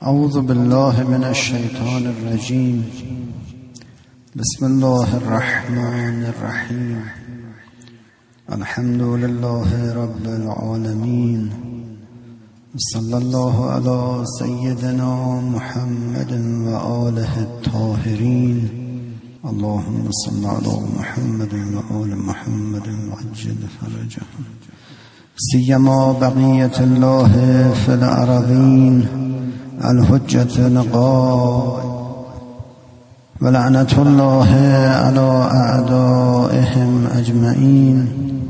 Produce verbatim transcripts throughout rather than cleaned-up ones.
اعوذ بالله من الشیطان الرجیم. بسم الله الرحمن الرحیم. الحمد لله رب العالمین. صلی الله علی سیدنا محمد و آله الطاهرین. اللهم صل علی محمد و آل محمد وعجل فرجهم. سیما بقیت الله فی الارضین الحجة القائم ولعنة الله على أعدائهم أجمعين.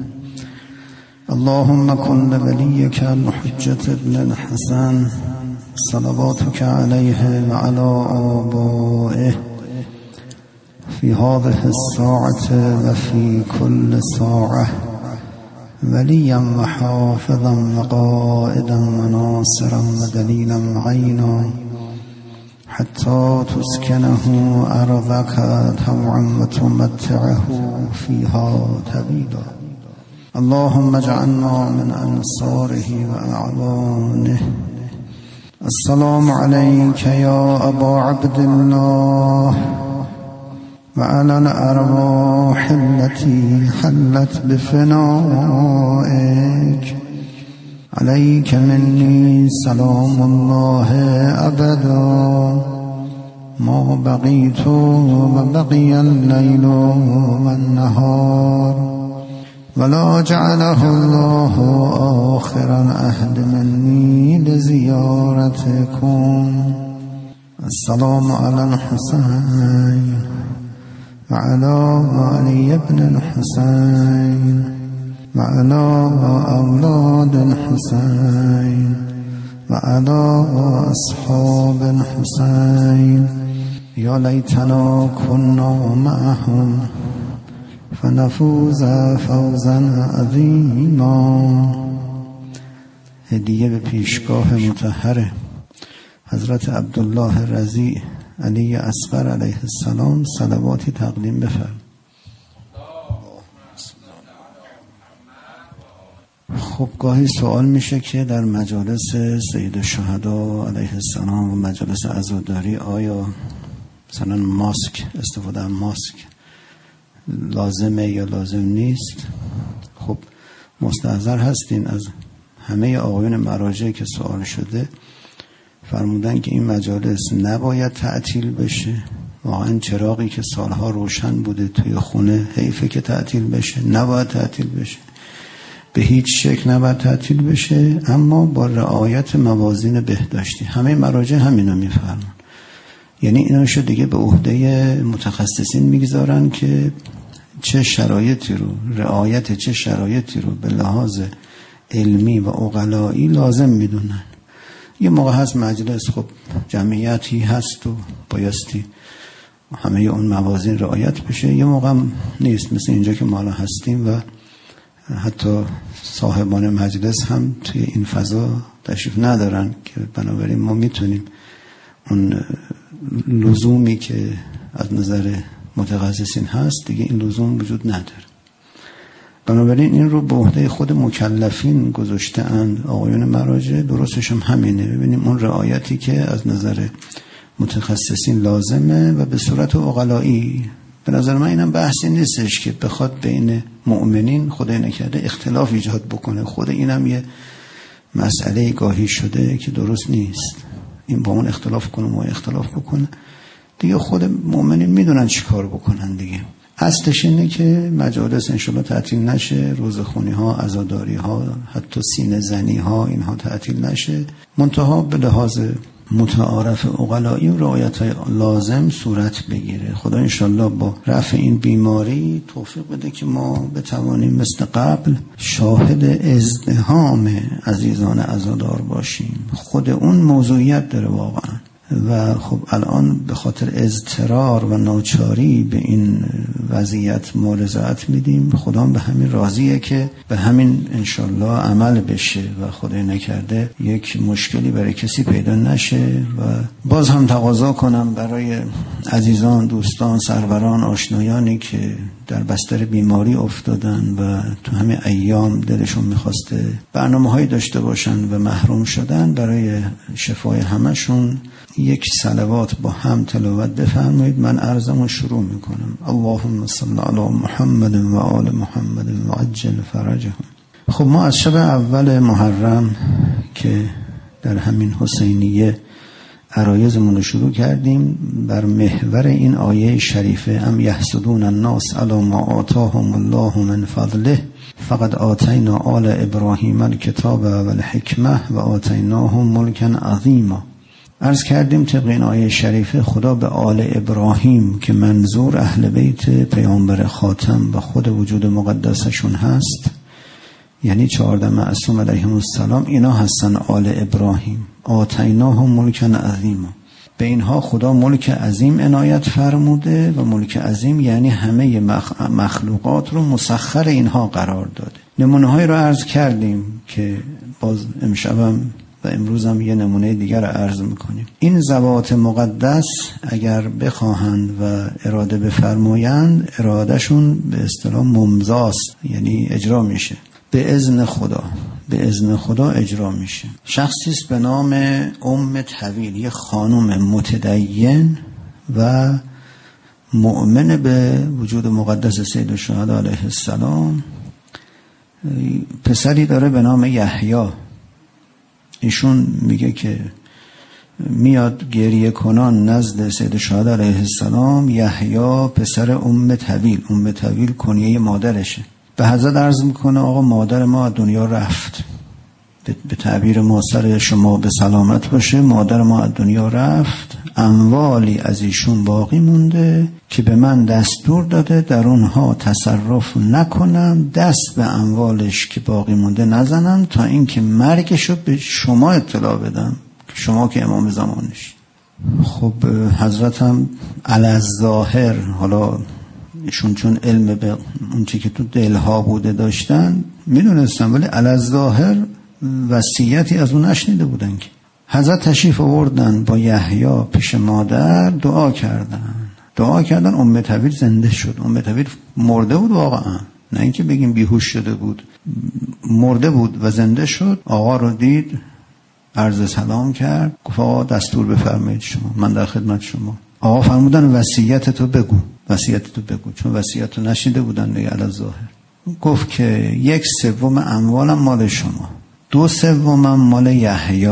اللهم كن لوليك الحجة ابن الحسن صلواتك عليه وعلى آبائه في هذه الساعة وفي كل ساعة وليا وحافظا وقائدا وناصرا ودليلا وعينا حتى تسكنه أرضك طوعا وتمتعه فيها طويلا. اللهم اجعلنا من أنصاره وأعوانه. السلام عليك يا أبا عبد الله وعلى الأرواح التي حلت بفنائك. عليك مني سلام الله أبدا ما بقيت وبقي الليل والنهار ولا جعله الله آخر عهد مني لزيارتكم. السلام على الحسين وعلى علي بن الحسين وعلى أولاد الحسين وعلى أصحاب الحسين. يا ليتنا كنا معهم فنفوز فوزا عظيما. هدیه به پیشگاه مطهر حضرت عبدالله رضی علی اصغر علیه السلام صلواتی تقدیم بفرم. خب گاهی سوال میشه که در مجالس سید الشهدا علیه السلام و مجالس عزاداری آیا مثلا ماسک، استفاده از ماسک لازمه یا لازم نیست؟ خب مستحضر هستین از همه آقایون مراجع که سوال شده فرمودن که این مجالس نباید تعطیل بشه. واقعا چراغی که سالها روشن بوده توی خونه حیفه که تعطیل بشه، نباید تعطیل بشه، به هیچ شکل نباید تعطیل بشه، اما با رعایت موازین بهداشتی. همه مراجع همینا میفرمون. یعنی ایناشو دیگه به عهده متخصصین میگذارن که چه شرایطی رو، رعایت چه شرایطی رو به لحاظ علمی و عقلایی لازم میدونن. یه موقع هست مجلس خب جمعیتی هست و بایستی همه اون موازین رعایت بشه، یه موقع نیست، مثل اینجا که ما الان هستیم و حتی صاحبان مجلس هم توی این فضا تشریف ندارن که بنابراین ما میتونیم اون لزومی که از نظر متخصصین هست دیگه این لزوم وجود نداره. بنابراین این رو به عهده خود مکلفین گذاشته اند آقایون مراجع. درستش هم همینه. ببینیم اون رعایتی که از نظر متخصصین لازمه و به صورت عقلایی. به نظر من اینم بحثی نیستش که بخواد بین مؤمنین خدای نکرده اختلاف ایجاد بکنه. خود اینم یه مسئله گاهی شده که درست نیست. این با اون اختلاف کنه ما اختلاف بکنه دیگه، خود مؤمنین میدونن چی کار بکنن دیگه. اصلش اینه که مجالس انشالله تعطیل نشه، روزخونی ها، عزاداری ها، حتی سینه زنی ها اینها تعطیل نشه، منتها به لحاظ متعارف عقلایی و رعایت های لازم صورت بگیره. خدا انشالله با رفع این بیماری توفیق بده که ما بتوانیم مثل قبل شاهد ازدحام عزیزان عزادار باشیم. خود اون موضوعیت داره واقعا و خب الان به خاطر اضطرار و ناچاری به این وضعیت ملاحظات میدیم. خدا به همین راضیه که به همین انشالله عمل بشه و خدای نکرده یک مشکلی برای کسی پیدا نشه. و باز هم تقاضا کنم برای عزیزان، دوستان، سروران، آشنایانی که در بستر بیماری افتادن و تو همه ایام دلشون میخواسته برنامه‌هایی داشته باشن و محروم شدن، برای شفای همشون یک صلوات با هم تلاوت بفرمایید. من عرضمو شروع میکنم. اللهم صل علی محمد و آل محمد و عجل فرجهم. خب ما از شب اول محرم که در همین حسینیه عرایزمون رو شروع کردیم بر محور این آیه شریفه ام یحسدون الناس علی ما آتاهم الله من فضله فقد آتینا آل ابراهیم الکتاب و الحکمه و آتیناهم ملکا عظیما. عرض کردیم طبق این آیه شریفه خدا به آل ابراهیم که منظور اهل بیت پیامبر خاتم و خود وجود مقدسشون هست، یعنی چهارده معصوم علیهم السلام، اینا هستن آل ابراهیم. آتیناهم ملکا عظیما، به اینها خدا ملک عظیم عنایت فرموده و ملک عظیم یعنی همه مخلوقات رو مسخر اینها قرار داده. نمونه هایی رو عرض کردیم که باز امشبم و امروزم یه نمونه دیگر رو عرض میکنیم. این ذوات مقدس اگر بخواهند و اراده بفرمایند، ارادهشون به اصطلاح ممضاست، یعنی اجرا میشه به اذن خدا، به اذن خدا اجرا میشه. شخصی است به نام ام طویل، یه خانم متدین و مؤمن به وجود مقدس سید الشهدا علیه السلام. پسری داره به نام یحیی. ایشون میگه که میاد گریه کنان نزد سید الشهدا علیه السلام. یحیی پسر ام طویل، ام طویل کنیه مادرشه. به حضرت عرض میکنه آقا مادر ما از دنیا رفت، به تعبیر ما سر شما به سلامت باشه، مادر ما از دنیا رفت، اموالی از ایشون باقی مونده که به من دستور داده در اونها تصرف نکنم، دست به اموالش که باقی مونده نزنم تا اینکه مرگشو به شما اطلاع بدم، شما که امام زمانش. خب حضرت هم الظاهر، حالا ایشون چون علم به اون چی که تو دلها بوده داشتن میدونستن، ولی الظاهر وصیتی از اون نشنیده بودن. که حضرت تشریف آوردن با یحیی پیش مادر، دعا کردن دعا کردن ام طویل زنده شد. ام طویل مرده بود واقعا، نه اینکه بگیم بیهوش شده بود، مرده بود و زنده شد. آقا رو دید، عرض سلام کرد، گفت آقا دستور بفرمایید شما، من در خدمت شما. آقا فرمودن وصیت تو بگو، وصیت تو بگو، چون وصیت تو نشیده بودن دیگه الظاهر. گفت که یک سوم اموالم مال شما، دو سومم مال یحیی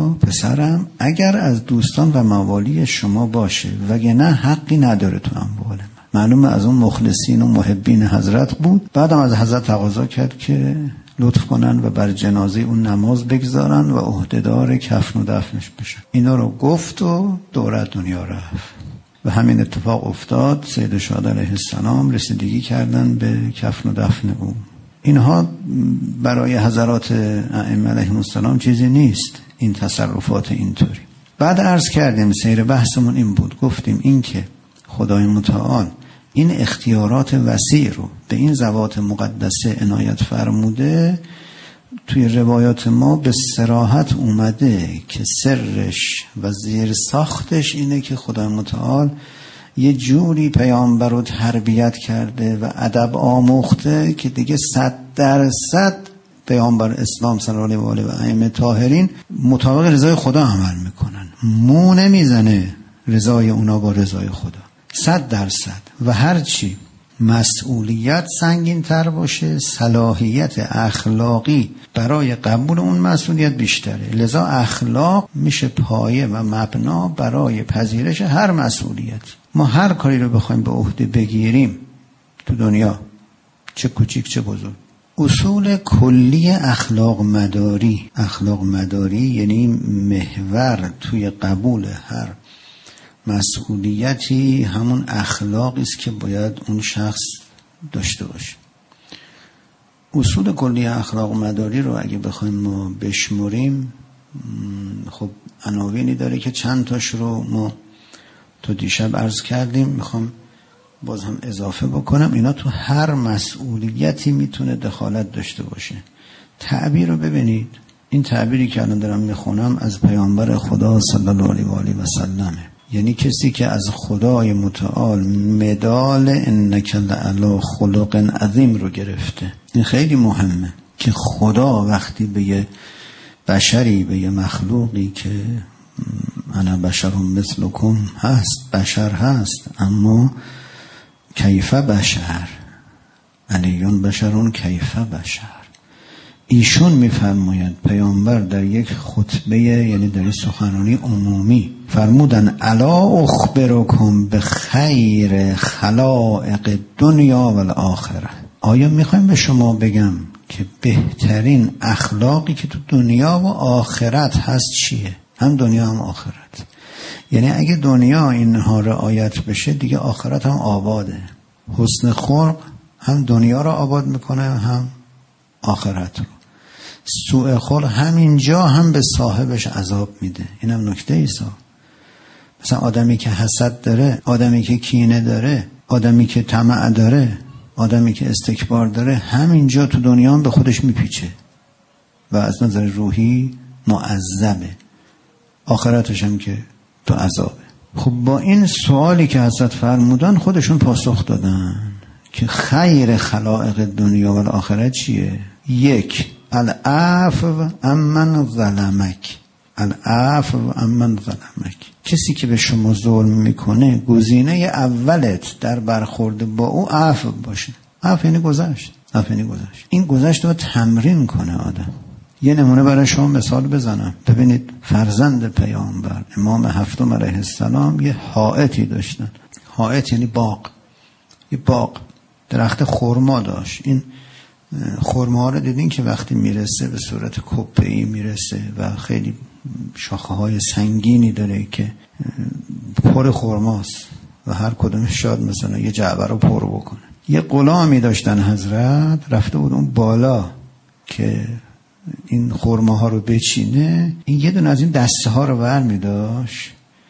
پسرم، اگر از دوستان و موالی شما باشه، وگرنه حقی نداره تو اموال من. معلومه از اون مخلصین و محبین حضرت بود. بعدم از حضرت تقاضا کرد که لطف کنن و بر جنازه اون نماز بگذارن و عهدهدار کفن و دفنش بشن. اینا رو گفت و دور دنیا رفت و همین اتفاق افتاد. سید الشهدا علیه السلام رسیدگی کردن به کفن و دفن او. اینها برای حضرات ائمه علیهم السلام چیزی نیست، این تصرفات اینطوری. بعد عرض کردیم سیر بحثمون این بود، گفتیم این که خدای متعال این اختیارات وسیع رو به این ذوات مقدسه عنایت فرموده. توی روایات ما به صراحت اومده که سرش و زیر ساختش اینه که خدای متعال یه جوری پیامبر رو تربیت کرده و ادب آموخته که دیگه صد درصد پیامبر اسلام صلی الله علیه و ائمه طاهرین مطابق رضای خدا عمل میکنن، مو نمیزنه رضای اونا با رضای خدا، صد درصد. و هرچی مسئولیت سنگین تر باشه، صلاحیت اخلاقی برای قبول اون مسئولیت بیشتره. لذا اخلاق میشه پایه و مبنا برای پذیرش هر مسئولیت. ما هر کاری رو بخوایم به عهده بگیریم تو دنیا، چه کوچیک چه بزرگ، اصول کلی اخلاق مداری، اخلاق مداری یعنی محور توی قبول هر مسئولیتی همون اخلاقی است که باید اون شخص داشته باشه. اصول کلی اخلاق مداری رو اگه بخوایم ما بشمریم، خب عناوینی داره که چند تاش رو ما تو دیشب عرض کردیم، میخوام باز هم اضافه بکنم. اینا تو هر مسئولیتی میتونه دخالت داشته باشه. تعبیر رو ببینید، این تعبیری که الان دارم میخونم از پیامبر خدا صلی الله علیه و آله و سلمه. یعنی کسی که از خدای متعال مدال انک لعلی خلق عظیم رو گرفته. این خیلی مهمه که خدا وقتی به یه بشری، به یه مخلوقی که انا بشر مثلکم هست، بشر هست، اما کیف بشر، علیون بشرون کیف بشر، ایشون میفرماید پیامبر در یک خطبه، یعنی در سخنرانی عمومی فرمودن الا اخبرکم به خیر خلائق دنیا و الاخره. آیا میخوایم به شما بگم که بهترین اخلاقی که تو دنیا و آخرت هست چیه؟ هم دنیا هم آخرت. یعنی اگه دنیا اینها رعایت بشه دیگه آخرت هم آباده. حسن خلق هم دنیا رو آباد میکنه هم آخرت رو. سوء خلق همینجا هم به صاحبش عذاب میده. اینم نکته ایست. مثلا آدمی که حسد داره، آدمی که کینه داره، آدمی که طمع داره، آدمی که استکبار داره، همینجا تو دنیا هم به خودش میپیچه و از نظر روحی معذبه، آخرتش هم که تو عذابه. خب با این سوالی که حضرت فرمودن خودشون پاسخ دادن که خیر خلائق دنیا و آخرت چیه؟ یک، العفو عمن ظلمک، العفو عمن ظلمک. کسی که به شما ظلم میکنه گزینه اولت در برخورد با او عفو باشه. عفو یعنی گذشت، عفو یعنی گذشت. این گذشت رو تمرین کنه آدم. یه نمونه برای شما مثال بزنم. ببینید فرزند پیامبر امام هفتم علیه السلام یه حائطی داشتن. حائط یعنی باغ، یه باغ، درخت خرما داشت. این خرما رو دیدین که وقتی میرسه به صورت کپه‌ای میرسه و خیلی شاخه های سنگینی داره که پر خرماست و هر کدومش شاید مثلا یه جعبه رو پر بکنه. یه غلامی داشتن حضرت، رفته بود اون بالا که این خرماها رو بچینه. این یه دونه از این دسته ها رو ور می داشت،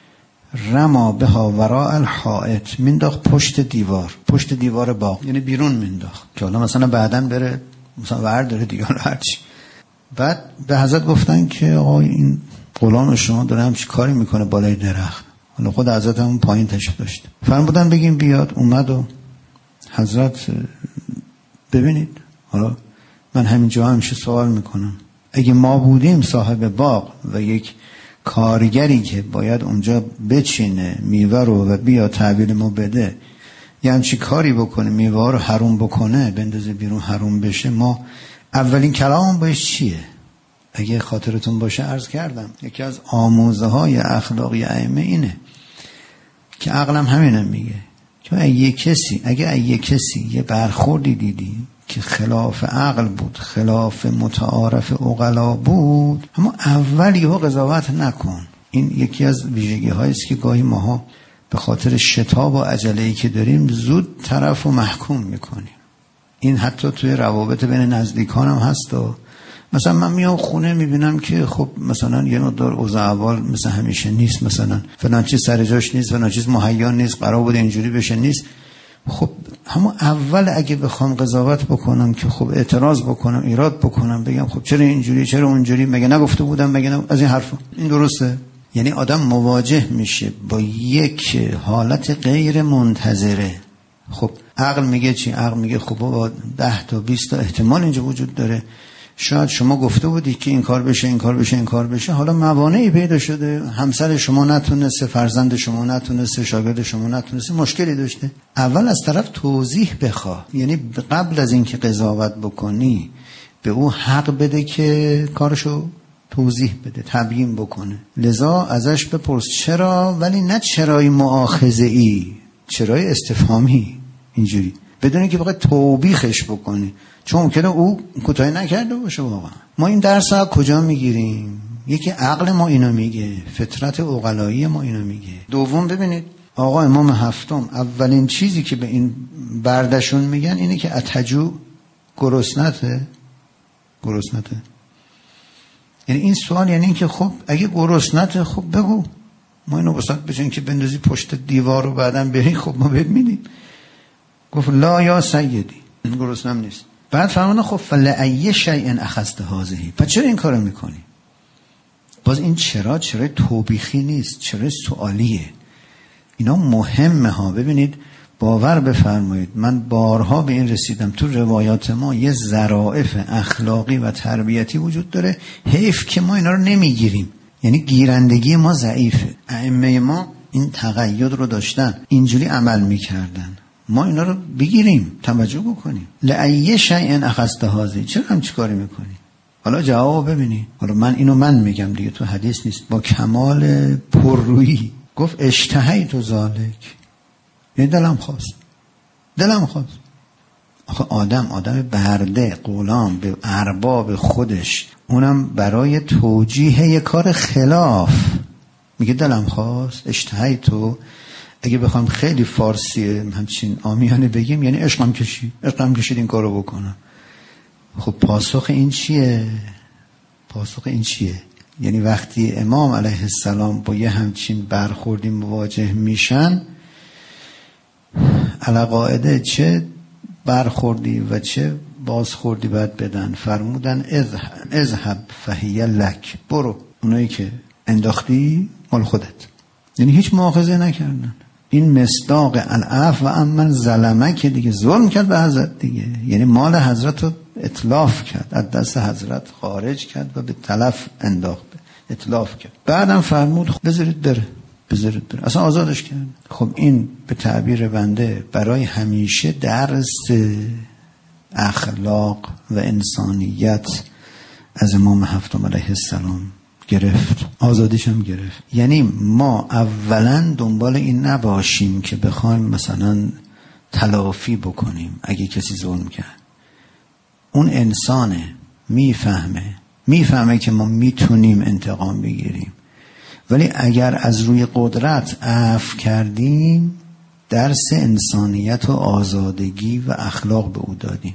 رما بها وراء الحائط، مینداخت پشت دیوار، پشت دیوار باغ، یعنی بیرون مینداخت که حالا مثلا بعدن بره مثلا ور داره دیگه هرچی. بعد به حضرت گفتن که آقا این غلام شما داره همچی کاری میکنه بالای درخت. حالا خود حضرت هم پایین تشریف داشت، فرمودن بگیم بیاد. اومد و حضرت ببینید، حالا من همینجا همیشه سوال میکنم، اگه ما بودیم صاحب باغ و یک کارگری که باید اونجا بچینه میوه رو و بیا تحویل ما بده، یه همچی کاری بکنه میوه رو حروم بکنه، بندازه بیرون حروم بشه، ما اولین کلام باید چیه؟ اگه خاطرتون باشه عرض کردم یکی از آموزه های اخلاقی ائمه اینه که عقلم همینه میگه که اگه کسی اگه اگه کسی یه برخوردی دیدی که خلاف عقل بود، خلاف متعارف عقلا بود، اما اول یهو قضاوت نکن. این یکی از ویژگی هایی است که گاهی ماها به خاطر شتاب و عجله‌ای که داریم زود طرف رو محکوم میکنیم. این حتی توی روابط بین نزدیکان هم هست. و مثلا من میام خونه میبینم که خب مثلا یه مقدار اوضاع احوال مثل همیشه نیست، مثلا فلان چیز سر جاش نیست، فلان چیز مهیا نیست، قرار بود اینجوری بشه نیست. خب همون اول اگه بخوام قضاوت بکنم که خب اعتراض بکنم، ایراد بکنم، بگم خب چرا اینجوری، چرا اونجوری، مگه نگفته بودم، مگه نه، از این حرفا، این درسته؟ یعنی آدم مواجه میشه با یک حالت غیر منتظره. خب عقل میگه چی؟ عقل میگه خب با ده تا بیست تا احتمال اینجا وجود داره، شاید شما گفته بودی که این کار بشه، این کار بشه، این کار بشه، حالا موانعی پیدا شده، همسر شما نتونسته، فرزند شما نتونسته، شاگرد شما نتونسته، مشکلی داشته. اول از طرف توضیح بخواه، یعنی قبل از اینکه قضاوت بکنی به او حق بده که کارشو توضیح بده، تبیین بکنه. لذا ازش بپرس چرا، ولی نه چرای مؤاخذه‌ای، چرای استفهامی، اینجوری، بدونی که بخوای توبیخش بکنی، چون ممکنه او کوتاهی نکرده باشه. واقعا ما این درس ها کجا میگیریم؟ یکی عقل ما اینو میگه، فطرت عقلایی ما اینو میگه. دوم ببینید آقا امام هفتم اولین چیزی که به این بردشون میگن اینه که اتجو گرسنته، گرسنته. یعنی این سوال یعنی این که خب اگه گرسنته خب بگو، ما اینو وسط بشین که بندازی پشت دیوار رو بعدم بری، خب ما بهت میدیم. گفت لا یا سیدی، گرسنم نیست. بعد فرمودن خب فلأی شیء اخذت هذه، پس چرا این کارو میکنی؟ باز این چرا چرا توبیخی نیست، چرا سوالیه. اینا مهمه ها. ببینید باور بفرمایید من بارها به این رسیدم تو روایات ما یه ظرافت اخلاقی و تربیتی وجود داره، حیف که ما اینا رو نمیگیریم. یعنی گیرندگی ما ضعیفه. ائمه ما این تقید رو داشتن، اینجوری عمل میکردن، ما اینا رو بگیریم، توجه بکنیم. لأی شیء اخذت هذه، چرا هم چیکاری میکنی؟ حالا جواب ببینی. حالا من اینو من میگم دیگه، تو حدیث نیست. با کمال پررویی گفت اشتهیت ذالک، یعنی دلم خواست، دلم خواست. آخه آدم آدم برده غلام به ارباب خودش، اونم برای توجیه یک کار خلاف میگه دلم خواست. اشتهیتو اگه بخوام خیلی فارسی همچین عامیانه بگیم یعنی عشقم کشید، عشقم کشید این کارو بکنم. خب پاسخ این چیه؟ پاسخ این چیه؟ یعنی وقتی امام علیه السلام با یه همچین برخوردی مواجه میشن، علاقاعده چه برخوردی و چه بازخوردی باید بدن؟ فرمودن اذهب فهی لک، برو، اونایی که انداختی مال خودت. یعنی هیچ مؤاخذه نکردن. این مصداق العفو و امن ظلمه که دیگه ظلم کرد به حضرت دیگه، یعنی مال حضرت رو اتلاف کرد، از دست حضرت خارج کرد و به تلف انداخت، اتلاف کرد. بعدم فرمود خب بذارید بره، بذارید بره، اصلا آزادش کرد. خب این به تعبیر بنده برای همیشه درس اخلاق و انسانیت از امام هفتم علیه السلام گرفت، آزادیش هم گرفت. یعنی ما اولا دنبال این نباشیم که بخوایم مثلا تلافی بکنیم اگه کسی ظلم کرد. اون انسانه، میفهمه میفهمه که ما میتونیم انتقام بگیریم، ولی اگر از روی قدرت عفو کردیم درس انسانیت و آزادگی و اخلاق به او دادیم.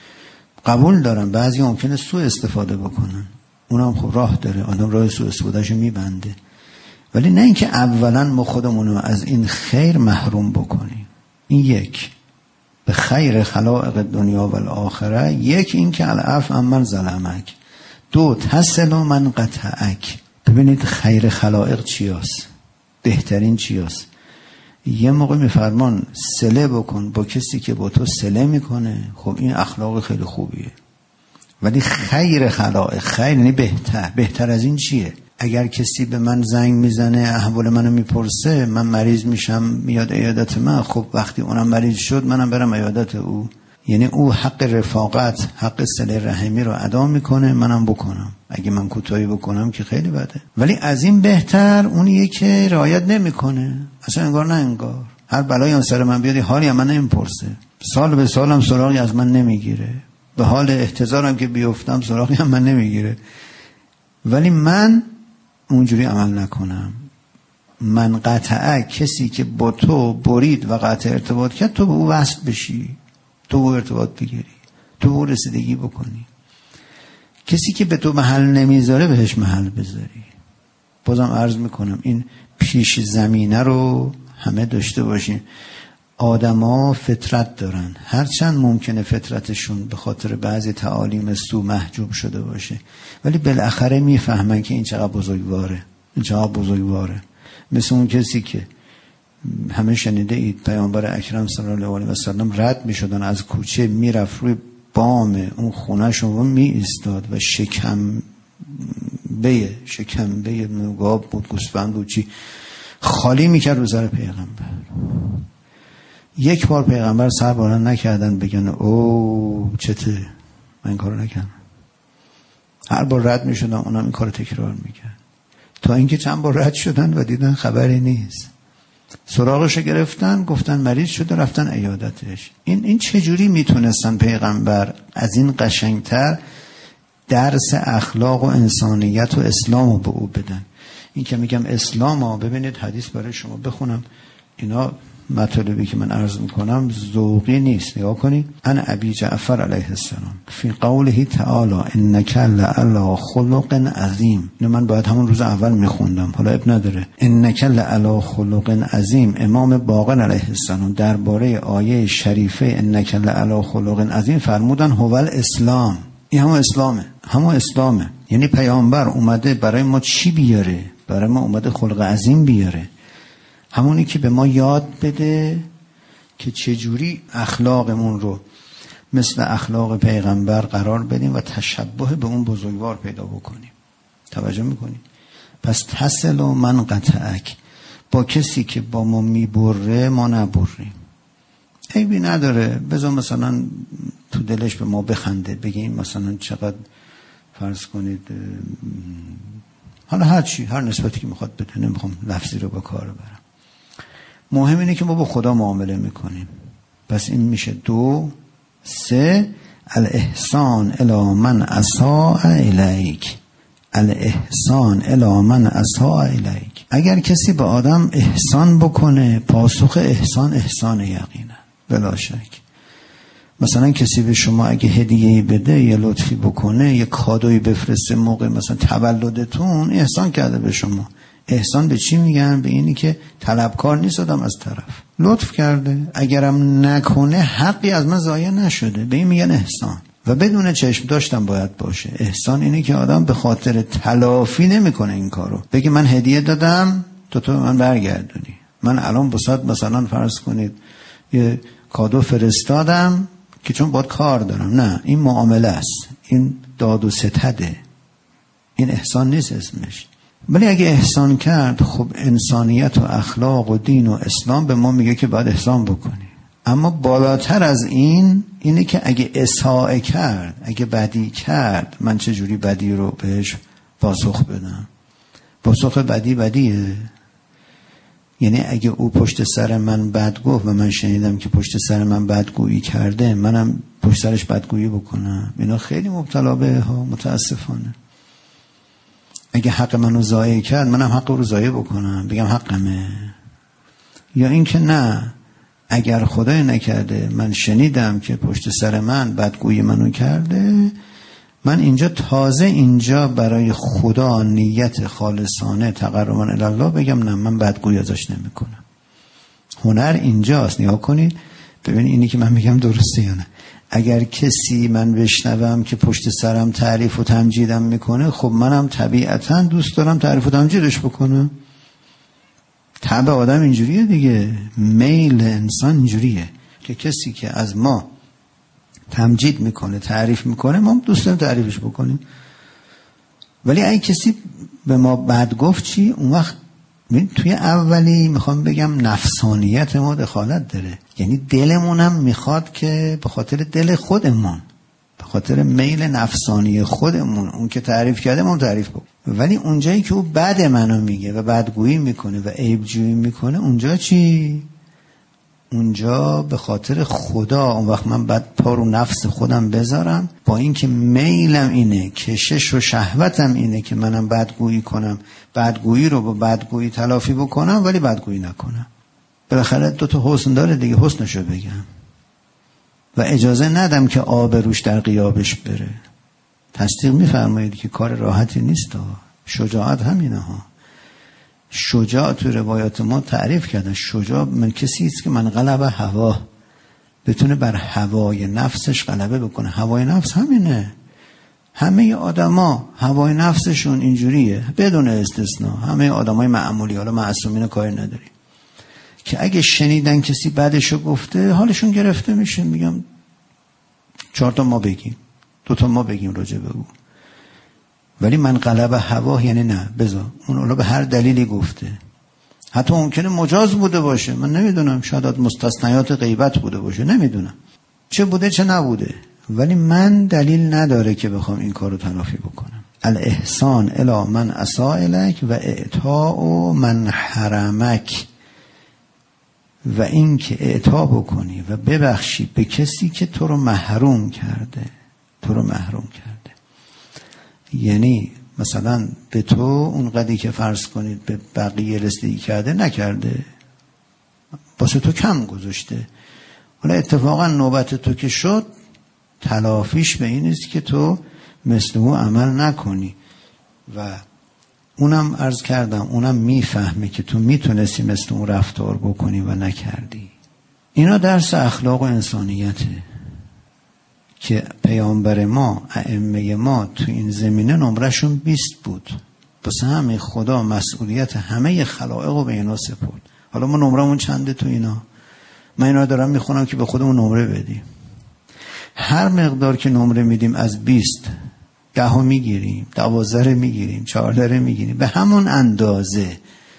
قبول دارم بعضی ممکنه سوء استفاده بکنن، اونم خب راه داره، آدم راه سوء استفادهشو میبنده، ولی نه اینکه اولا ما خودمونو از این خیر محروم بکنیم. این یک، به خیر خلائق دنیا و الاخره. یک این که العفو عمن ظلمک. دو تصل من قطعک. ببینید خیر خلائق چیاست، بهترین چیاست. یه موقع میفرمان صله بکن با کسی که با تو صله میکنه، خب این اخلاق خیلی خوبیه. ولی خیر خلائق، خیر یعنی بهتر. بهتر از این چیه؟ اگر کسی به من زنگ میزنه احوال منو میپرسه، من مریض میشم میاد عیادت من، خب وقتی اونم مریض شد منم برم عیادت او. یعنی او حق رفاقت، حق صله رحمی رو ادا میکنه، منم بکنم. اگه من کوتاهی بکنم که خیلی بده. ولی از این بهتر اونیه که رعایت نمیکنه، اصلا انگار نه انگار. هر بلایی اون سر من بیاد حالی من نمیپرسه، سال به سالم سراغی از من نمیگیره، به حال احتضارم که بیفتم سراغی هم من نمیگیره. ولی من اونجوری عمل نکنم. من قطعه، کسی که با تو برید و قطع ارتباط کرد، تو به او وصل بشی، تو به او ارتباط بگیری، تو به او رسیدگی بکنی. کسی که به تو محل نمیذاره بهش محل بذاری. بازم عرض میکنم این پیش زمینه رو همه داشته باشیم. آدما فطرت دارن، هرچند ممکنه فطرتشون به خاطر بعضی تعالیم سو محجوب شده باشه، ولی بالاخره میفهمن که این چقدر بزرگواره، این چقدر بزرگواره. مثل اون کسی که همه شنیده اید پیامبر اکرم صلی الله علیه و سلم رد میشدن از کوچه، میرفت روی بام اون خونه شون می ایستاد و شکم به شکم به نگاب بود، گوسفند بود، چی خالی میکرد رو سر پیغمبر. یک بار پیغمبر سر بلند نکردن بگن او چته، من این کارو نکردم. هر بار رد میشدن اونم این کارو تکرار میکرد، تا اینکه چند بار رد شدن و دیدن خبری نیست. سراغش گرفتن، گفتن مریض شده، رفتن عیادتش. این این چجوری میتونستن پیغمبر از این قشنگتر درس اخلاق و انسانیت و اسلام رو به او بدن؟ این که میگم اسلام ها، ببینید حدیث برای شما بخونم، اینا مطالبی که من عرض میکنم ذوقی نیست. نگاه کنید. ان ابی جعفر علیه السلام فی قوله تعالی انک لعلی خلق عظیم. اینو من باید همون روز اول میخوندم، حالا اب نداره. انک لعلی خلق عظیم. امام باقر علیه السلام درباره آیه شریفه انک لعلی خلق عظیم فرمودن هو الاسلام. این همون اسلامه، همون اسلامه. یعنی پیامبر اومده برای ما چی بیاره؟ برای ما اومده خلق عظیم بیاره. همونی که به ما یاد بده که چجوری اخلاقمون رو مثل اخلاق پیغمبر قرار بدیم و تشبه به اون بزرگوار پیدا بکنیم. توجه میکنیم؟ پس تصل و من قطعک، با کسی که با ما میبره ما نبریم. عیبی نداره، بذار مثلا تو دلش به ما بخنده، بگیم مثلا چقدر فرض کنید حالا هر چی، هر نسبتی که میخواد بده، نمیخوام لفظی رو به کار برم. مهم اینه که ما با خدا معامله میکنیم. پس این میشه دو. سه، الاحسان الی من اساء الیک، الاحسان الی من اساء الیک. اگر کسی به آدم احسان بکنه، پاسخ احسان احسان یقینا بلا شک. مثلا کسی به شما اگه هدیه‌ای بده، یه لطفی بکنه، یه کادویی بفرسته موقع مثلا تولدتون، احسان کرده به شما. احسان به چی میگن؟ به اینی که طلبکار نیست آدم از طرف، لطف کرده. اگرم نکنه حقی از من ضایع نشده، به این میگن احسان. و بدون چشم داشتم باید باشه. احسان اینه که آدم به خاطر تلافی نمیکنه این کارو، بگه من هدیه دادم تو تو من برگردونی. من الان بسات مثلا فرض کنید یه کادو فرستادم که چون باید کار دارم. نه، این معامله است، این داد و ستده، این احسان نیست اسمش. ولی اگه احسان کرد، خب انسانیت و اخلاق و دین و اسلام به ما میگه که باید احسان بکنی. اما بالاتر از این اینه که اگه اساءه کرد، اگه بدی کرد، من چجوری بدی رو بهش پاسخ بدم؟ پاسخ بدی بدیه. یعنی اگه او پشت سر من بد گفت و من شنیدم که پشت سر من بدگویی کرده، منم پشت سرش بدگویی بکنم؟ اینا خیلی مبتلا به ها، متاسفانه. اگه حق منو ضایع کرد، منم حق رو ضایع بکنم، بگم حقمه. یا این که نه، اگر خدای نکرده من شنیدم که پشت سر من بدگویی منو کرده، من اینجا تازه اینجا برای خدا نیت خالصانه تقربا الی الله بگم نه، من بدگویی ازش نمی کنم. هنر اینجاست. نگاه کنید ببین اینی که من میگم درسته یا نه. اگر کسی من بشنوم که پشت سرم تعریف و تمجیدم میکنه، خب منم طبیعتا دوست دارم تعریف و تمجیدش بکنم. طبع آدم اینجوریه دیگه، میل انسان اینجوریه که کسی که از ما تمجید میکنه، تعریف میکنه، ما دوست داریم تعریفش بکنیم. ولی اگه کسی به ما بد گفت چی؟ اون وقت توی اولی میخوام بگم نفسانیت ما دخالت داره. یعنی دلمونم میخواد که به خاطر دل خودمون، به خاطر میل نفسانی خودمون، اون که تعریف کرده ما تعریف بکنیم. ولی اونجایی که او بد منو میگه و بدگویی میکنه و عیبجویی میکنه، اونجا چی؟ اونجا به خاطر خدا اون وقت من بعد پا رو نفس خودم بذارم، با اینکه میلم اینه، کشش و شهوتم اینه که منم بدگویی کنم، بدگویی رو با بدگویی تلافی بکنم، ولی بدگویی نکنم. بالاخره دو تا حسن داره دیگه، حسنشو بگم و اجازه ندم که آب روش در غیابش بره. تصدیق میفرمایید که کار راحتی نیست. شجاعت همینه ها. شجاع تو روایات ما تعریف کردن، شجاع من کسی است که من غلب هوا، بتونه بر هوای نفسش غلبه بکنه. هوای نفس همینه. همه آدما هوای نفسشون اینجوریه بدون استثناء. همه آدمای معمولی، حالا معصومین کاری نداریم، که اگه شنیدن کسی بعدشو گفته حالشون گرفته میشه، میگم چهار تا ما بگیم، دو تا ما بگیم راجع به او. ولی من غلب هوا یعنی نه، بذار اون اولا به هر دلیلی گفته، حتی ممکنه مجاز بوده باشه، من نمیدونم، شاید مستثنیات غیبت بوده باشه، نمیدونم چه بوده چه نبوده، ولی من دلیل نداره که بخوام این کارو تلافی بکنم. الاحسان الی من اساء الیک و اعطاء من حرمک، و این که اعطا بکنی و ببخشی به کسی که تو رو محروم کرده، تو رو محروم کرده. یعنی مثلا به تو اون قدری که فرض کنید به بقیه رسیدگی کرده نکرده، واسه تو کم گذاشته، حالا اتفاقا نوبت تو که شد، تلافیش به این است که تو مثل او عمل نکنی. و اونم عرض کردم، اونم میفهمه که تو میتونستی مثل اون رفتار بکنی و نکردی. اینا درس اخلاق و انسانیته که پیامبر ما، ائمه ما تو این زمینه نمرشون بیست بود. پس همه خدا مسئولیت همه خلائق رو به اینا سپرد. حالا ما نمرمون چنده تو اینا؟ من اینا دارم میخونم که به خودمون نمره بدیم. هر مقدار که نمره میدیم از بیست ده میگیریم، دوازده میگیریم، چهارده میگیریم، به همون اندازه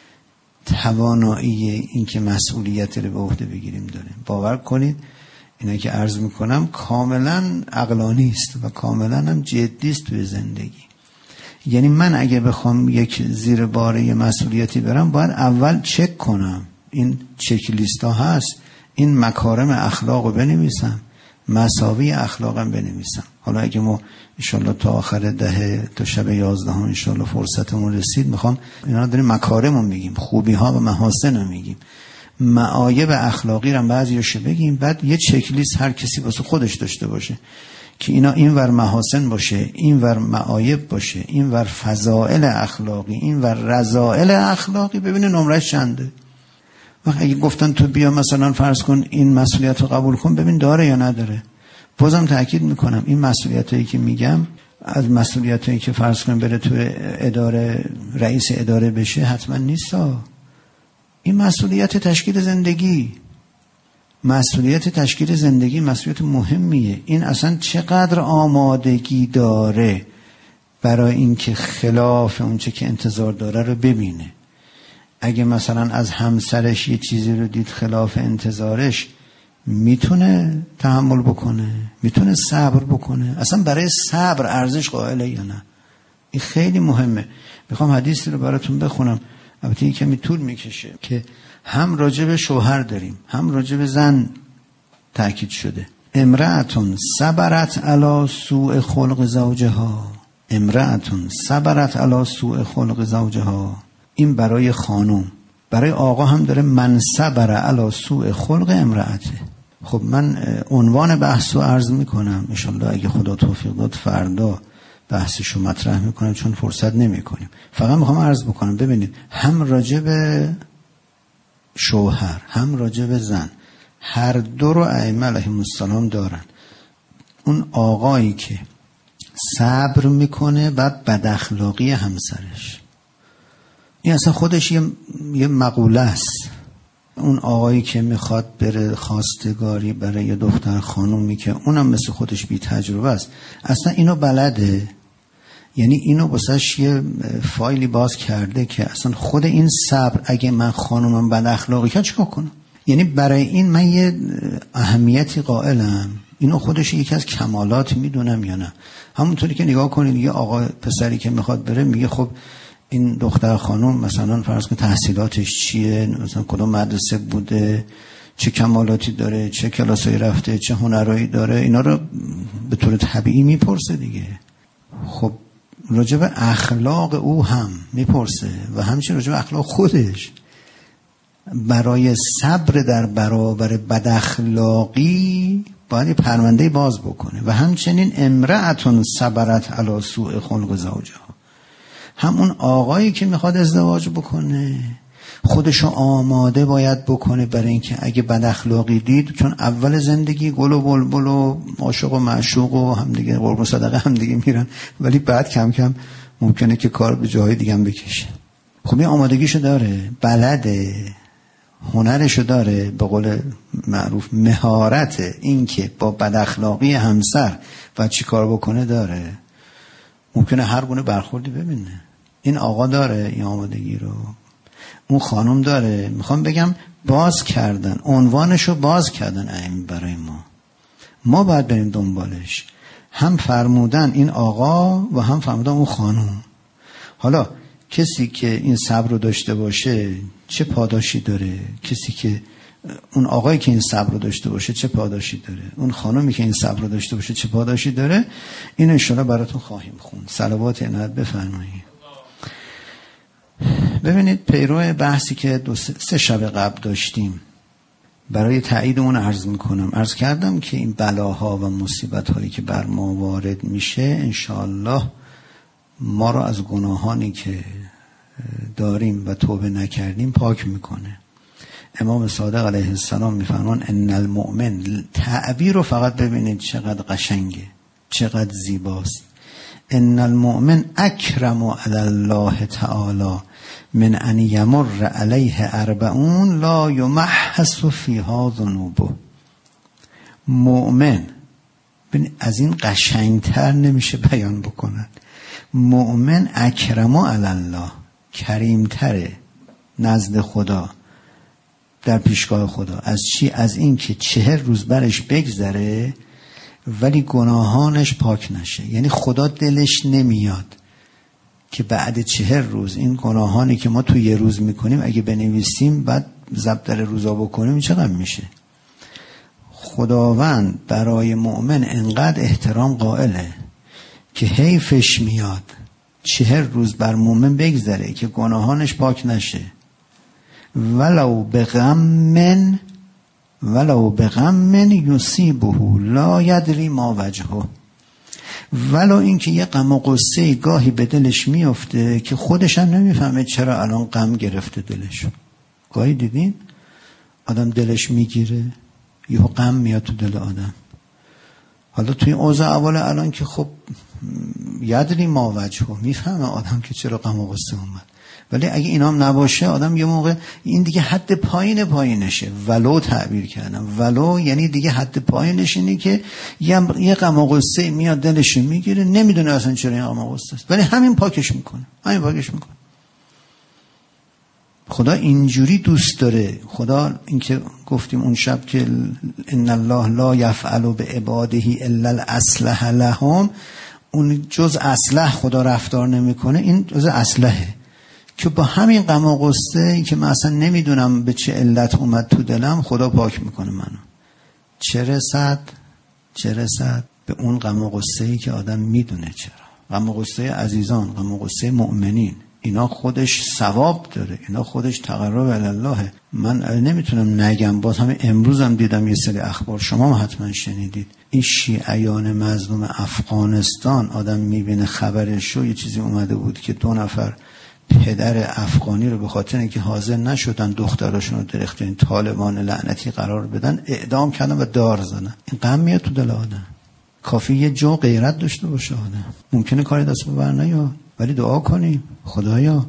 توانایی این که مسئولیت رو به عهده بگیریم داریم. باور کنید اینا که عرض میکنم کاملا عقلانی است و کاملا هم جدی است توی زندگی. یعنی من اگه بخوام یک زیر بار یه مسئولیتی برم باید اول چک کنم، این چک لیست ها هست، این مکارم اخلاق رو بنویسم، مساوی اخلاقم بنویسم. حالا اگه ما انشالله تا آخر دهه تا شب یازدهم انشالله فرصتمون رسید میخوام اینا داریم مکارم رو میگیم، خوبی ها و محاسن رو میگیم، معایب اخلاقی رو بعضیاشو بگیم، بعد یه چک لیست هر کسی واسه خودش داشته باشه که اینا این ور محاسن باشه، این ور معایب باشه، این ور فضائل اخلاقی، این ور رذائل اخلاقی. ببینه نمرش چنده. وقت اگه گفتن تو بیا مثلا فرض کن این مسئولیت رو قبول کن، ببین داره یا نداره. بازم تأکید میکنم این مسئولیت هایی که میگم از مسئولیت هایی که فرض کن بره تو اداره رئیس اداره بشه حتما نیست ها. این مسئولیت تشکیل زندگی، مسئولیت تشکیل زندگی مسئولیت مهمیه. این اصلا چقدر آمادگی داره برای اینکه خلاف اونچه که انتظار داره رو ببینه. اگه مثلا از همسرش یه چیزی رو دید خلاف انتظارش، میتونه تحمل بکنه، میتونه صبر بکنه، اصلا برای صبر ارزش قائله یا نه. این خیلی مهمه. میخوام حدیثی رو براتون بخونم، البته این کمی طول میکشه، که هم راجع به شوهر داریم هم راجع به زن تاکید شده. امرأتون صبرت علی سوء خلق زوجها، امرأتون صبرت علی سوء خلق زوجها. این برای خانم. برای آقا هم داره من صبر علی سوء خلق امرأته. خب من عنوان بحث رو عرض میکنم، انشالله اگه خدا توفیق داد فردا بحثشو مطرح میکنم چون فرصت نمیکنیم. فقط میخوام عرض بکنم ببینید هم راجع به شوهر هم راجع به زن هر دو رو ائمه علیهم السلام دارن. اون آقایی که صبر میکنه بعد بد اخلاقی همسرش، این اصلا خودش یه, یه مقوله است. اون آقایی که میخواد بره خواستگاری برای یه دختر خانومی که اونم مثل خودش بی تجربه است، اصلا اینو بلده. یعنی اینو بسش یه فایلی باز کرده که اصلا خود این صبر، اگه من خانومم بد اخلاقی که چیکار کنم؟ یعنی برای این من یه اهمیتی قائلم، اینو خودش یکی از کمالات میدونم یا نه. همونطوری که نگاه کنید یه آقا پسری که میخواد بره میگه خب این دختر خانم مثلا فرض کن تحصیلاتش چیه، مثلا کدوم مدرسه بوده، چه کمالاتی داره، چه کلاسایی رفته، چه هنرایی داره، اینا رو به طور طبیعی میپرسه دیگه. خب راجع به اخلاق او هم میپرسه و همچنین راجع به اخلاق خودش. برای صبر در برابر بد اخلاقی باید پرونده باز بکنه. و همچنین امرأتون صبرت علی سوء خلق زوجها، همون آقایی که میخواد ازدواج بکنه خودشو آماده باید بکنه برای اینکه اگه بد اخلاقی دید، چون اول زندگی گل و بلبل و عاشق و معشوق و همدیگه قربون صدقه همدیگه میرن، ولی بعد کم کم ممکنه که کار به جاهای دیگه هم بکشه. خب این آمادگیشو داره، بلده، هنرشو داره، به قول معروف مهارت این که با بد اخلاقی همسر باید چی کار بکنه داره. ممکنه هر گونه برخوردی ببینه. این آقا داره این آمادگی رو، اون خانم داره. میخوام بگم باز کردن، عنوانشو باز کردن ائمه برای ما، ما باید بریم دنبالش. هم فرمودن این آقا و هم فرمودن اون خانم. حالا کسی که این صبر رو داشته باشه چه پاداشی داره؟ کسی که اون آقایی که این صبر رو داشته باشه چه پاداشی داره؟ اون خانمی که این صبر رو داشته باشه چه پاداشی داره؟ این انشالله براتون خواهیم خوند. صلوات عنایت بفرمایید. ببینید پیرو بحثی که دو سه شب قبل داشتیم، برای تایید اون عرض میکنم. عرض کردم که این بلاها و مصیبت هایی که بر ما وارد میشه انشالله ما رو از گناهانی که داریم و توبه نکردیم پاک میکنه. امام صادق علیه السلام میفرمان ان المؤمن، تعبیر رو فقط ببینید چقدر قشنگه، چقدر زیباست. ان المؤمن اکرم علی الله تعالی من ان یمر علیه اربعون لا یمحص فیها ذنوبه. مؤمن از این قشنگتر نمیشه بیان بکنن. مؤمن اکرم علی الله، کریمتره نزد خدا در پیشگاه خدا. از چی؟ از این که چهر روز برش بگذره ولی گناهانش پاک نشه. یعنی خدا دلش نمیاد که بعد چهر روز این گناهانی که ما تو یه روز میکنیم اگه بنویسیم بعد ضبط در روزا بکنیم چقدر میشه. خداوند برای مؤمن انقدر احترام قائله که حیفش میاد چهر روز بر مؤمن بگذره که گناهانش پاک نشه. ولو بغم ولو بغم یصیبه لا یدری ما وجهه. ولو اینکه یه غم و غصه گاهی به دلش میفته که خودش هم نمیفهمه چرا الان غم گرفته دلش. گاهی دیدین آدم دلش میگیره یه غم میاد تو دل آدم. حالا توی اوضاع اول الان که خب یدری ما وجهه، میفهمه آدم که چرا غم و غصه اومد. ولی اگه اینا هم نباشه آدم یه موقع این دیگه حد پایین پایینشه. ولو تعبیر کردم، ولو یعنی دیگه حد پایینش اینه که یه غم و غصه میاد دلش میگیره، نمیدونه اصلا چرا این غم و غصه است، ولی همین پاکش میکنه، همین پاکش میکنه. خدا اینجوری دوست داره. خدا اینکه گفتیم اون شب که ان الله لا یفعل بعباده الا الاصلح لهم، اون جز اصلح خدا رفتار نمیکنه، این جز اصلحه که با همین غم و غصه این که من اصلا نمیدونم به چه علت اومد تو دلم خدا پاک میکنه منو. چه رسد چه رسد به اون غم و غصه ای که آدم میدونه چرا. غم و غصه عزیزان، غم و غصه مؤمنین، اینا خودش ثواب داره، اینا خودش تقرب الی الله. من نمیتونم نگم، باز همین امروز هم دیدم یه سری اخبار، شما هم حتما شنیدید، این شیعیان مظلوم افغانستان آدم میبینه خبرشو، یه چیزی اومده بود که دو نفر پدر افغانی رو به خاطر اینکه حاضر نشدن دختراشون رو در اختیار این طالبان لعنتی قرار بدن اعدام کردن و دار زدن. این غم میاد تو دل آدم. کافی یه جو غیرت داشته باشه آدم. ممکنه کاری دست ببر نیاد، ولی دعا کنیم خدایا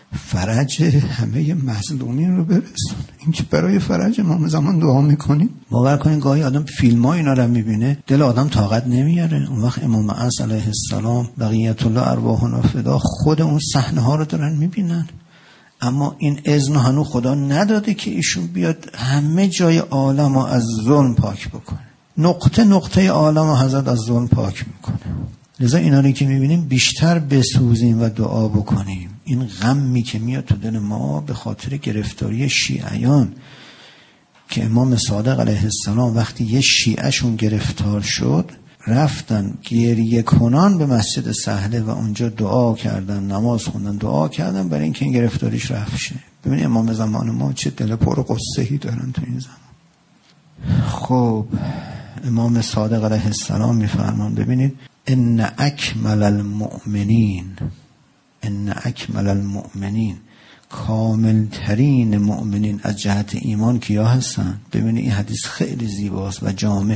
فرج همه مظلومین رو برسون. این که برای فرج امام زمان دعا میکنیم. باور کنین گاهی آدم فیلم ها اینا رو میبینه دل آدم طاقت نمیاره. اون وقت امام عصر علیه السلام بقیت الله ارواحنا فدا خود اون صحنه ها رو دارن میبینن، اما این اذن هنوز خدا نداده که ایشون بیاد همه جای عالم رو از ظلم پاک بکنه. نقطه نقطه عالم رو حضرت از ظلم پاک میکنه. لذا اینا رو که میبینیم بیشتر بسوزیم و دعا بکنیم. این غمی که میاد تو دل ما به خاطر گرفتاری شیعیان که امام صادق علیه السلام وقتی یه شیعهشون گرفتار شد رفتن گریه کنان به مسجد سهله و اونجا دعا کردن، نماز خوندن، دعا کردن برای اینکه این گرفتاریش رفع شه. ببین امام زمان ما چه دل پر قصه‌ای دارن تو این زمان. خب امام صادق علیه السلام میفرمان ببینید ان اکمل المؤمنین ان اکمل المؤمنین، کامل ترین مؤمنین از جهت ایمان کیا هستن؟ ببینید این حدیث خیلی زیباست و جامع.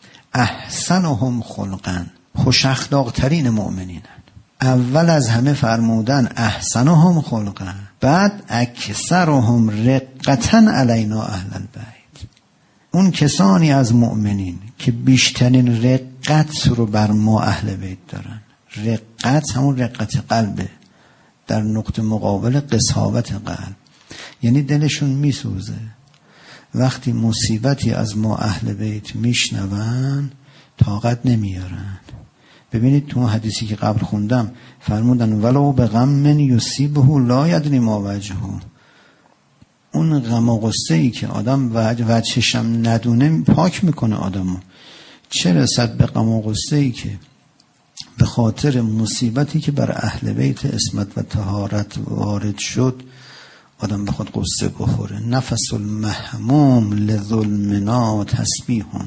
احسنهم خلقا، خوش اخلاق ترین مؤمنین. اول از همه فرمودن احسنهم خلقا، بعد اکثرهم رقتا علینا اهل البیت. اون کسانی از مؤمنین که بیشترین رقت رو بر ما اهل بیت دارن. رقت همون رقت قلبه، در نقطه مقابل قساوت قلب، یعنی دلشون میسوزه وقتی مصیبتی از ما اهل بیت میشنون طاقت نمیارن. ببینید تو حدیثی که قبل خوندم فرمودن ولو به غم یصیبه لا یدری ما وجهه. اون غم و غصه ای که آدم وجهش هم ندونه پاک میکنه آدمو. چه رسد به غم و غصه ای که به خاطر مصیبتی که بر اهل بیت عصمت و طهارت وارد شد آدم بخواد قصه بخوره. نفس المحموم لظلمنا تسبیحون،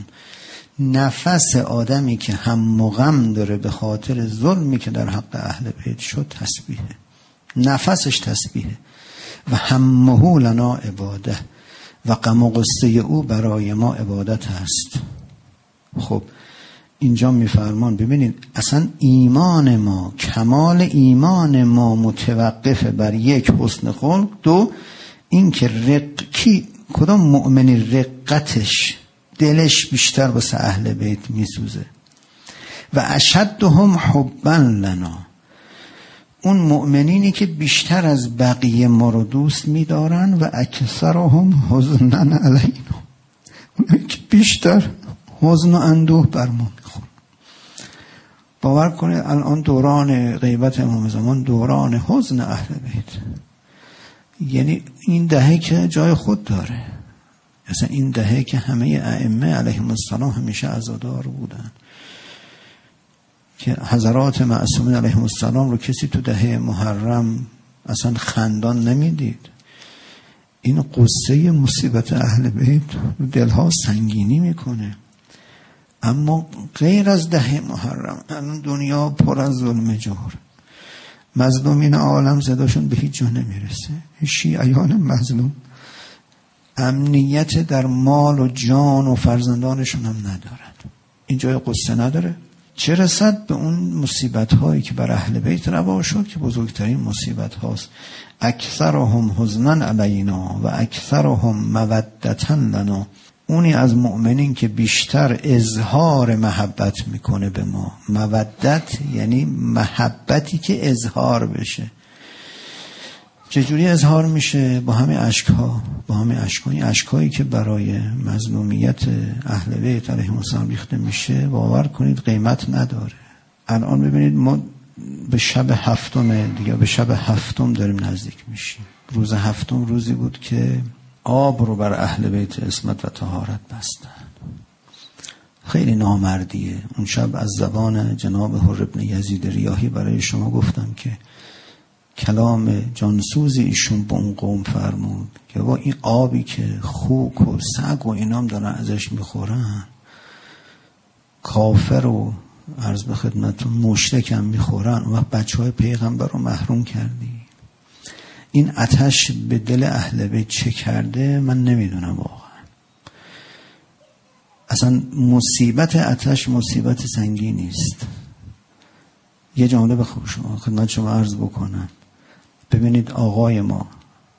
نفس آدمی که هم و غم داره به خاطر ظلمی که در حق اهل بیت شد تسبیحه، نفسش تسبیحه. و همه لنا عباده، و غم و غصه او برای ما عبادت هست. خب اینجا میفرمان ببینید اصلا ایمان ما، کمال ایمان ما متوقف بر یک حسن خلق، دو این که رق کی کدام مؤمنی رقتش دلش بیشتر واسه اهل بیت میسوزه و اشدهم حبا لنا، اون مؤمنینی که بیشتر از بقیه ما رو دوست میدارن و اکثرهم حزنا علینا، اونایی که بیشتر حزن و اندوه بر ما میخورن. باور کنید الان دوران غیبت امام زمان دوران حزن اهل بیت، یعنی این دهه که جای خود داره، اصلا این دهه که همه ائمه علیهم السلام همیشه عزادار بودن، که حضرات معصومین علیهم السلام رو کسی تو دهه محرم اصلا خندان نمیدید. این قصه مصیبت اهل بیت دلها سنگینی میکنه. اما غیر از دهه محرم الان دنیا پر از ظلم جور، مظلومین عالم صداشون به هیچ جا نمیرسه، شیعیان مظلوم امنیت در مال و جان و فرزندانشون هم ندارن. این جای قصه نداره، چه رسد به اون مصیبت هایی که بر اهل بیت روا شد که بزرگترین مصیبت هاست. اکثرهم حزنا علینا و اکثرهم مودتا لنا، اونی از مؤمنین که بیشتر اظهار محبت میکنه به ما. مودت یعنی محبتی که اظهار بشه. چجوری اظهار میشه؟ با همه اشکها، با همه اشکها. این اشکهایی که برای مظلومیت اهل بیت علیهم السلام ریخته میشه باور کنید قیمت نداره. الان ببینید ما به شب هفتم دیگه به شب هفتم داریم نزدیک میشیم. روز هفتم روزی بود که آب رو بر اهل بیت عصمت و طهارت بستن. خیلی نامردیه. اون شب از زبان جناب حر ابن یزید ریاحی برای شما گفتم که کلام جانسوزی ایشون به اون قوم فرمود که با این آبی که خوک و سگ و اینام دارن ازش میخورن، کافر و عرض به خدمتون مشرک هم میخورن، و بچه های پیغمبر رو محروم کردی. این آتش به دل اهل بیت چه کرده من نمیدونم واقعا. اصلا مصیبت آتش مصیبت سنگینی است. یه جمله به شما خدمت شما عرض بکنم. ببینید آقای ما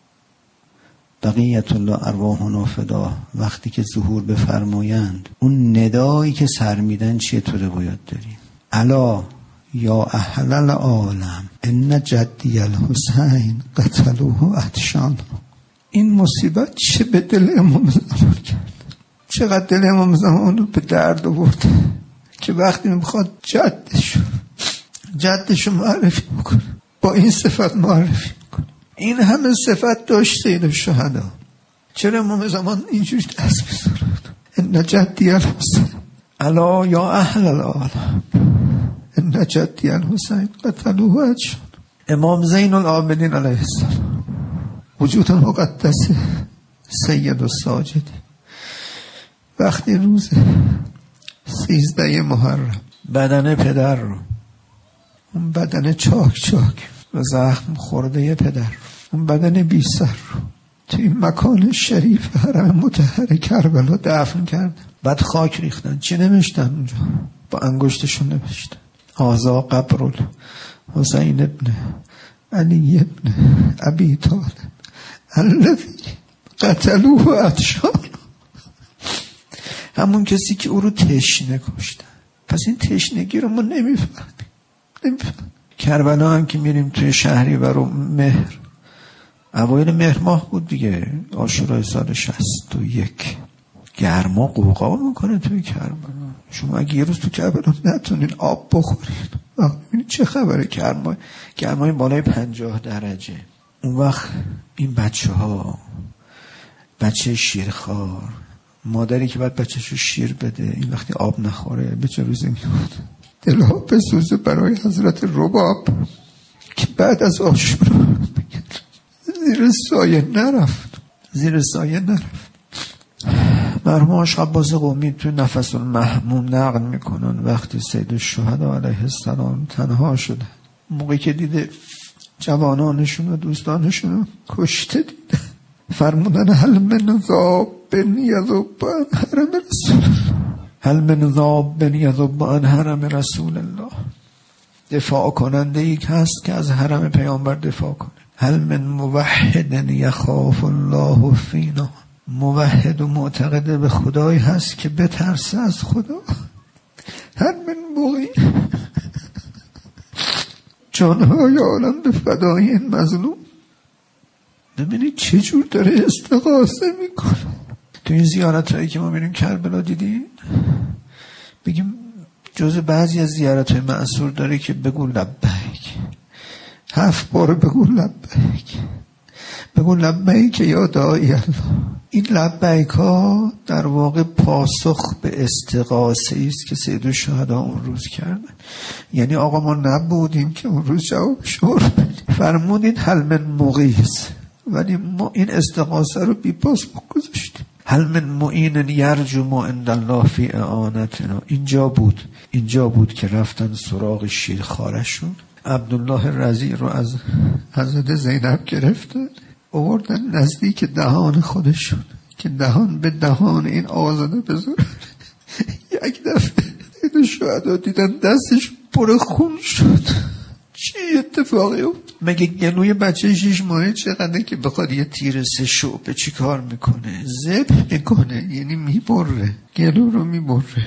بقیت الله ارواحنا فدا وقتی که ظهور بفرمایند، اون ندایی که سر میدن چیه تو روایات داریم؟ الا یا اهل العالم ان جدی الحسین قتلوه عطشان. این مصیبت چه به دل امام زمان کرد، چقدر دل امام زمان رو به درد آورد که وقتی میخواد جدش جدش رو معرفی بکنه با این صفت معرفی بکنه. این همه صفت داشت سید الشهدا، چرا امام زمان اینجوری دست بزرد؟ ان جدی الحسین الا یا اهل العالم ان جدی الحسین قتلوه عطشان. امام زین العابدین علیه السلام وجود مقدس سید الساجدین وقتی روز سیزده محرم بدن پدر رو، اون بدن چاک چاک و زخم خورده پدر رو، اون بدن بی سر رو تو این مکان شریف حرم مطهر کربلا دفن کردن، بعد خاک ریختن. چی نوشتن اونجا؟ با انگشتشون نوشتن هذا قبر حسین ابن علی ابن ابی طالب الذی قتلوه عطشان. همون کسی که او رو تشنه کشتن. پس این تشنگی رو ما نمیفهمیم. نمیفهمیم. کربلا هم که میریم توی شهری و رو مهر، اوایل مهر ماه بود دیگه، عاشورای سال شصت و یک، گرما قوقا میکنه توی کربلا. شما اگه یه روز تو کربلا نتونین آب بخورین، ببینید چه خبره. گرما گرمای بالای پنجاه درجه. اون وقت این بچه ها، بچه شیرخوار، مادری که باید بچه‌شو شیر بده، این وقتی آب نخوره به چه روزی میفته؟ دلها بسوزه برای حضرت رباب که بعد از عاشورا زیر سایه نرفت، زیر سایه نرفت. مرحوم آقا عباس قمی تو نفس المحموم نقل میکنن وقتی سید الشهدا علیه السلام تنها شده، موقعی که دیده جوانانشون و دوستانشون رو کشته دیده، فرمودن هل من ذاب بنی ذوبان حرم رسول. هل من ذاب یذب عن حرم رسول الله، دفاع کننده ای که هست که از حرم پیامبر دفاع کنه. هل من موحد یخاف الله فینا، موحد و معتقد به خدایی هست که بترسه از خدا. هل من مغی جانهای عالم به فدای این مظلوم. ببینید چه جور داره استغاثه میکنه. تو این زیارت هایی که ما میریم کربلا دیدیم، بگیم جز بعضی از زیارت های معصور داره که بگو لبیک، هفت بار بگو لبیک، بگو لبیک یا داعی الله. این لبیک ها در واقع پاسخ به استغاثه است که سیدالشهدا اون روز کردن. یعنی آقا ما نبودیم که اون روز جواب شما رو بدیم، فرمودین هل من مغیث، ولی ما این استغاثه رو بی پاسخ گذاشتیم. هل من معین یرجو ما عند الله فی اعانتنا. اینجا بود اینجا بود که رفتن سراغ شیرخوارشون، عبدالله رضی رو از حضرت زینب گرفتن، آوردن نزدیک دهان خودشون که دهان به دهان این آزاده بذارن. یک دفعه سیدالشهدا دیدن دستش پر خون شد. چی اتفاقی افتاد؟ مگه گلوی بچه شیش ماهه چقدر که بخواد یه تیر سه شعبه چی کار میکنه؟ ذبح میکنه، یعنی میبره، گلو رو میبره.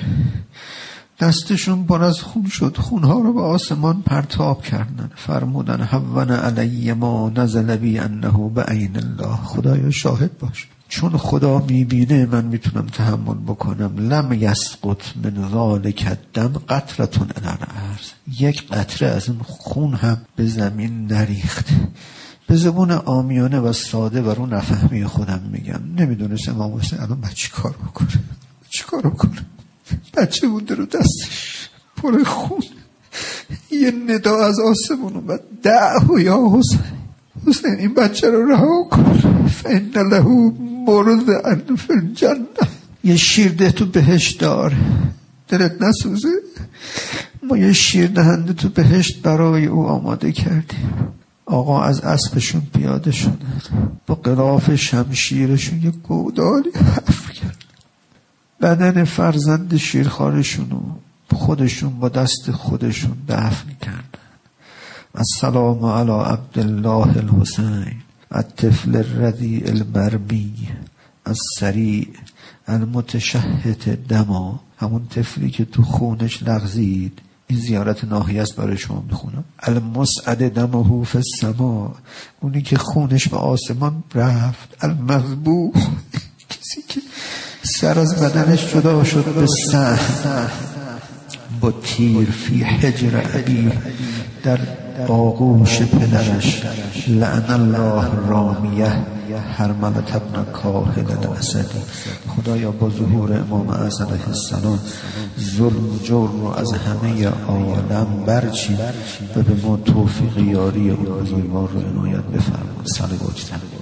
دستشون پر از خون شد، خونها رو به آسمان پرتاب کردن. فرمودن هون علی ما نزل بی انه بعین الله، خدایا شاهد باش، چون خدا میبینه من میتونم تحمل بکنم. لم یسقط من ذالک الدم قطرة علی الارض، یک قطره از این خون هم به زمین نریخت. به زبون عامیانه و ساده و رو نفهمی خودم میگم، نمیدونست امام حسین الان باید چی کار بکنه، چی کار بکنه. بچه بوده رو دستش پر خون. یه ندا از آسمون اومد، دعو یا حسین، حسین این بچه رو رها کن، فإن له مرضعا فی الجنه، یه شیرده تو بهشت دار، دلت نسوزه، ما یه شیر دهنده تو بهشت برای او آماده کردیم. آقا از اسبشون پیاده شدن، با غلاف شمشیرشون یه گودالی حفر کرد، بدن فرزند شیرخوارشونو خودشون با دست خودشون دفن کردن. السلام علی عبدالله الحسین الطفل الرضیع المرمی السریع المتشهد دما، همون طفلی که تو خونش لغزید. این زیارت ناحیه است، برای شما میخونم. المسعد دمه فی السما، اونی که خونش به آسمان رفت. المذبوح، کسی که سر از بدنش جدا شد به سهم با تیر فی حجر ابی، در آغوش پدرش. لعن الله رامیه حرملة ابن کاهل الاسدی، خدایا با ظهور امام اعظم علیه السلام ظلم و جور رو از همه عالم برچین و به ما توفیق یاری اون بزرگوار رو عنایت بفرما. صلی الله علیه و سلم.